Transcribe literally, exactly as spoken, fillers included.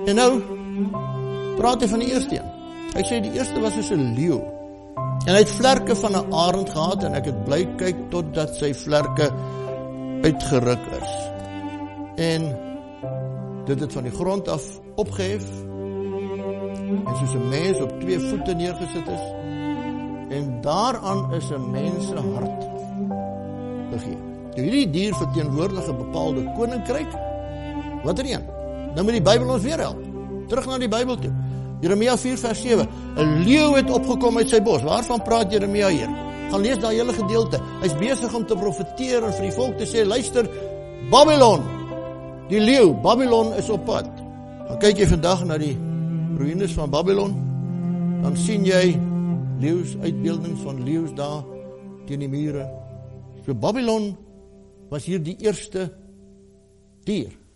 En nou praat hy van die eerste een. Hy sê die eerste was soos 'n leeu. En hy het vlerke van 'n arend gehad en ek het bly kyk totdat sy vlerke uitgeruk is. En dit het van die grond af opgehef en soos 'n mens op twee voete neergesit is. En daaraan is 'n mens se hart begee. Nou hierdie dier verteenwoordig 'n bepaalde koninkryk. Watter een? Nou moet die Bybel ons weer help. Terug na die Bybel toe. Jeremia vier vers sewe. 'n Leeu het opgekom uit sy bos. Waarvan praat Jeremia hier? Gaan lees daai hele gedeelte. Hy's besig om te profeteer en vir die volk te sê, luister, Babylon, die leeu, Babylon is op pad. Dan kyk jy vandag na die ruïnes van Babylon, dan sien jy leeu's, uitbeeldings van leeu's daar teen die mure. So Babylon was hier die eerste dier.